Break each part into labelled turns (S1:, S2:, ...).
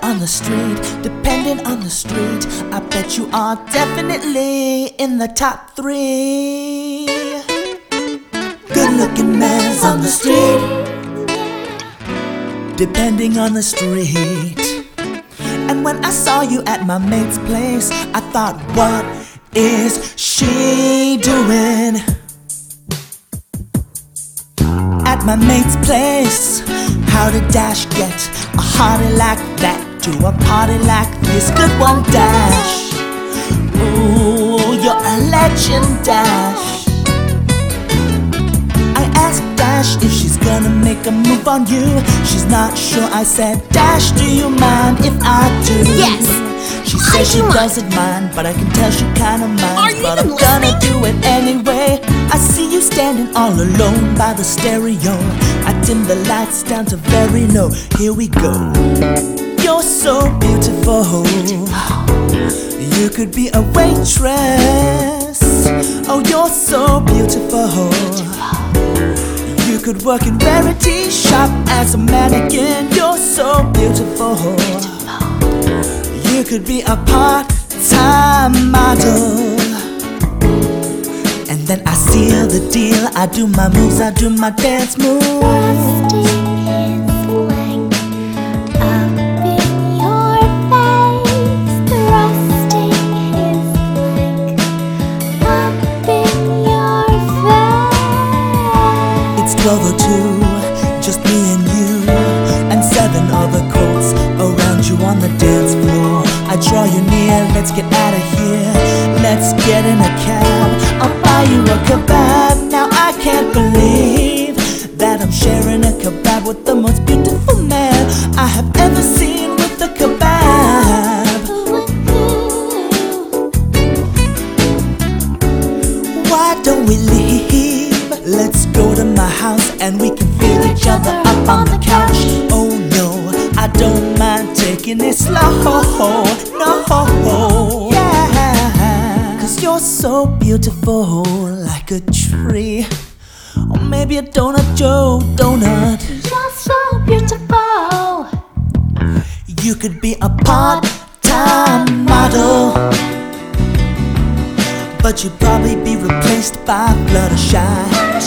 S1: on the street, depending on the street, I bet you are definitely in the top 3. Good looking man's on the street, depending on the street. And when I saw you at my mate's place, I thought, what is she doing at my mate's place? How did Dash get a hottie like that to a party like this? Good one, Dash. Ooh, you're a legend, Dash. I asked Dash if she's gonna make a move on you. She's not sure. I said, Dash, do you mind if I do?
S2: Yes.
S1: She says she doesn't mind, but I can tell she kinda minds. But I'm gonna do it anyway. I see you standing all alone by the stereo. I dim the lights down to very low. Here we go. You're so beautiful. You could be a waitress. Oh, you're so beautiful. You could work in Rarity Shop as a mannequin. You're so beautiful. You could be a part-time model. And then I seal the deal. I do my moves, I do my dance moves. It's 12:02, just me and you, and 7 other coats around you on the dance floor. I draw you near, let's get out of here. Let's get in a cab, I'll buy you a kebab. Now I can't believe that I'm sharing a kebab with the most beautiful man I have ever seen with a kebab. Why don't we leave? Let's go to my house and we can feel each other up on the couch. Oh no, I don't mind taking it slow. No, yeah. Cause you're so beautiful, like a tree. Or maybe a donut, Joe donut.
S2: You're so beautiful.
S1: You could be a part-time model, but you'd probably be replaced by Fluttershy.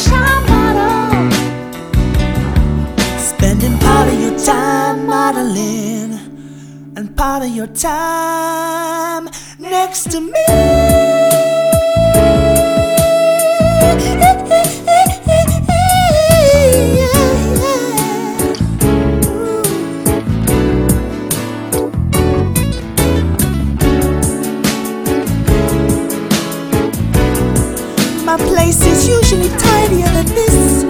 S1: Spending part of your time modeling and part of your time next to me. My place is usually tidier than this.